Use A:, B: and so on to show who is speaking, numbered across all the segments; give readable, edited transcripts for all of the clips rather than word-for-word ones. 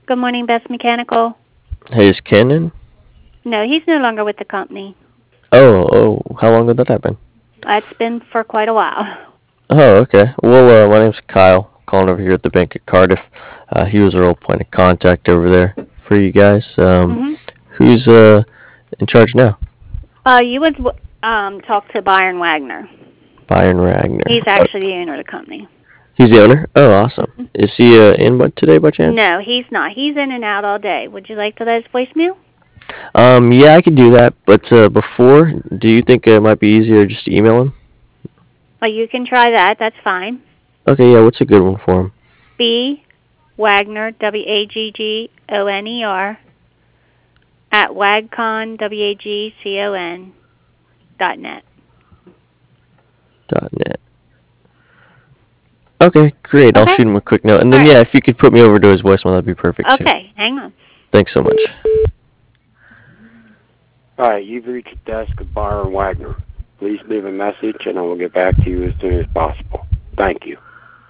A: Good morning, Best Mechanical.
B: Hey, is Ken in?
A: No, he's no longer with the company.
B: How long did that happen?
A: It's been for quite a while.
B: Oh, okay. Well, my name's Kyle, calling over here at the bank at Cardiff. He was our old point of contact over there for you guys.
A: Mhm.
B: Who's in charge now?
A: You would talk to Byron Wagner.
B: Byron Ragnar.
A: He's actually the owner of the company.
B: He's the owner? Oh, awesome.
A: Mhm.
B: Is he in today by chance?
A: No, he's not. He's in and out all day. Would you like to let his voicemail?
B: Yeah, I could do that. But before, do you think it might be easier just to email him?
A: Well, you can try that. That's fine.
B: Okay, yeah. What's a good one for him?
A: B Wagner WAGGONER at wagcon.net.
B: .net. Okay, great. I'll
A: Okay.
B: shoot him a quick note, and
A: All
B: then
A: right.
B: yeah, if you could put me over to his voicemail, that'd be perfect too.
A: Okay. Hang on.
B: Thanks so much.
C: Hi, you've reached the desk of Byron Wagner. Please leave a message and I will get back to you as soon as possible. Thank you.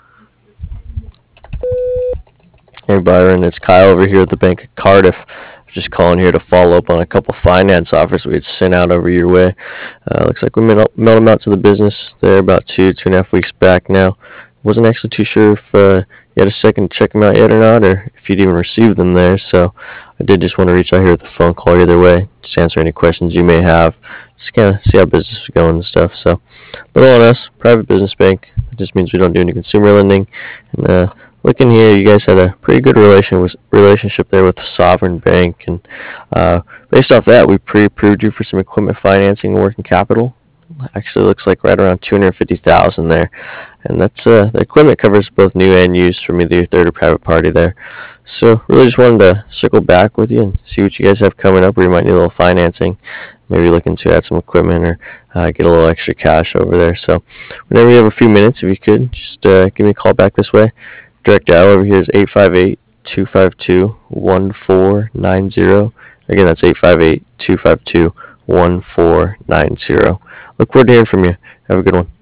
B: Hey Byron, it's Kyle over here at the Bank of Cardiff. Just calling here to follow up on a couple finance offers we had sent out over your way. Looks like we mailed them out to the business there about 2.5 weeks back now. Wasn't actually too sure if you had a second to check them out yet or not, or if you'd even received them there. So I did just want to reach out here with a phone call either way, just answer any questions you may have, just kind of see how business is going and stuff. So, little on us, private business bank. That just means we don't do any consumer lending. And looking here, you guys had a pretty good relationship there with Sovereign Bank, and based off that, we pre-approved you for some equipment financing and working capital. Actually, looks like right around 250,000 there, and that's the equipment covers both new and used from either your third or private party there. So really, just wanted to circle back with you and see what you guys have coming up, where you might need a little financing, maybe looking to add some equipment or get a little extra cash over there. So whenever you have a few minutes, if you could, just give me a call back this way. Direct dial over here is 858-252-1490. Again, that's 858-252-1490. Look forward to hearing from you. Have a good one.